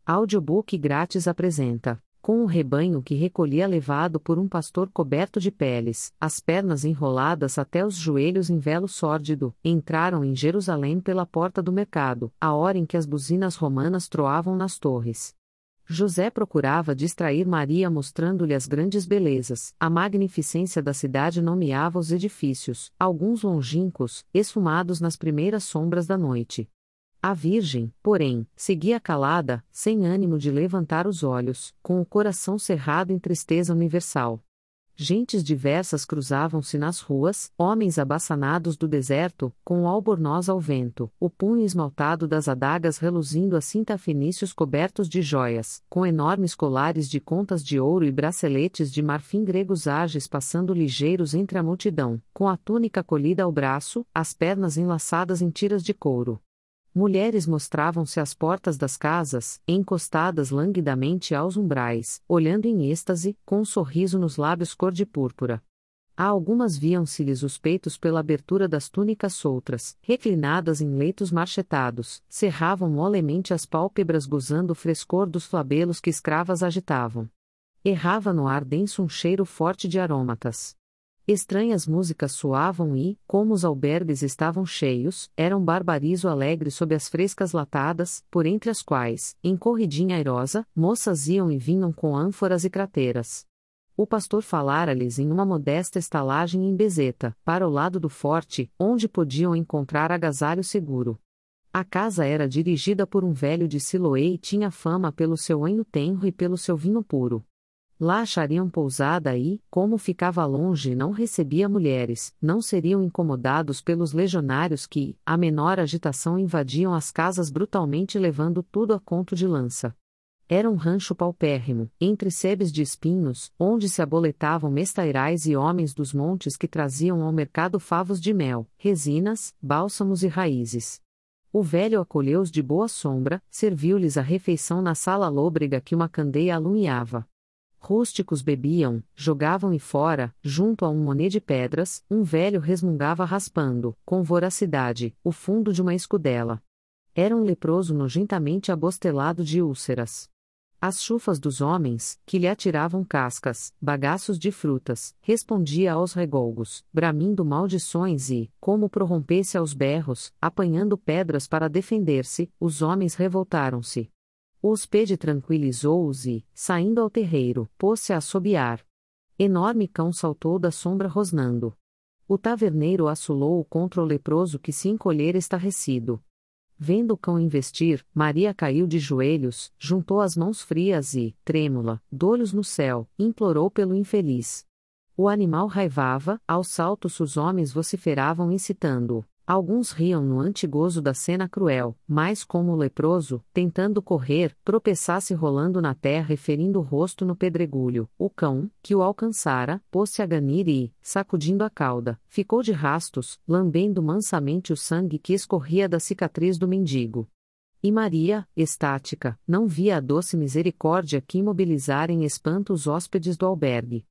Audiobook grátis apresenta: com o rebanho que recolhia levado por um pastor coberto de peles, as pernas enroladas até os joelhos em velo sórdido, entraram em Jerusalém pela porta do mercado, a hora em que as buzinas romanas troavam nas torres. José procurava distrair Maria mostrando-lhe as grandes belezas, a magnificência da cidade nomeava os edifícios, alguns longínquos, esfumados nas primeiras sombras da noite. A Virgem, porém, seguia calada, sem ânimo de levantar os olhos, com o coração cerrado em tristeza universal. Gentes diversas cruzavam-se nas ruas, homens abaçanados do deserto, com o albornoz ao vento, o punho esmaltado das adagas reluzindo a cinta fenícios cobertos de joias, com enormes colares de contas de ouro e braceletes de marfim gregos ágeis passando ligeiros entre a multidão, com a túnica colhida ao braço, as pernas enlaçadas em tiras de couro. Mulheres mostravam-se às portas das casas, encostadas languidamente aos umbrais, olhando em êxtase, com um sorriso nos lábios cor de púrpura. A algumas viam-se-lhes os peitos pela abertura das túnicas soltas, reclinadas em leitos marchetados, cerravam molemente as pálpebras gozando o frescor dos flabelos que escravas agitavam. Errava no ar denso um cheiro forte de aromatas. Estranhas músicas soavam e, como os albergues estavam cheios, era um barbarizo alegre sob as frescas latadas, por entre as quais, em corridinha airosa, moças iam e vinham com ânforas e crateiras. O pastor falara-lhes em uma modesta estalagem em Bezeta, para o lado do forte, onde podiam encontrar agasalho seguro. A casa era dirigida por um velho de Siloé e tinha fama pelo seu anho tenro e pelo seu vinho puro. Lá achariam pousada e, como ficava longe e não recebia mulheres, não seriam incomodados pelos legionários que, a menor agitação invadiam as casas brutalmente levando tudo a conto de lança. Era um rancho paupérrimo, entre sebes de espinhos, onde se aboletavam mestairais e homens dos montes que traziam ao mercado favos de mel, resinas, bálsamos e raízes. O velho acolheu-os de boa sombra, serviu-lhes a refeição na sala lôbrega que uma candeia alumiava. Rústicos bebiam, jogavam e fora, junto a um monê de pedras, um velho resmungava raspando, com voracidade, o fundo de uma escudela. Era um leproso nojentamente abostelado de úlceras. As chufas dos homens, que lhe atiravam cascas, bagaços de frutas, respondia aos regolgos, bramindo maldições e, como prorrompesse aos berros, apanhando pedras para defender-se, os homens revoltaram-se. O hóspede tranquilizou-os e, saindo ao terreiro, pôs-se a assobiar. Enorme cão saltou da sombra rosnando. O taverneiro assolou-o contra o leproso que se encolhera estarrecido. Vendo o cão investir, Maria caiu de joelhos, juntou as mãos frias e, trêmula, d'olhos no céu, implorou pelo infeliz. O animal raivava, aos saltos os homens vociferavam incitando-o. Alguns riam no antigozo da cena cruel, mas como o leproso, tentando correr, tropeçasse rolando na terra e ferindo o rosto no pedregulho, o cão, que o alcançara, pôs-se a ganir e, sacudindo a cauda, ficou de rastos, lambendo mansamente o sangue que escorria da cicatriz do mendigo. E Maria, estática, não via a doce misericórdia que imobilizara em espanto os hóspedes do albergue.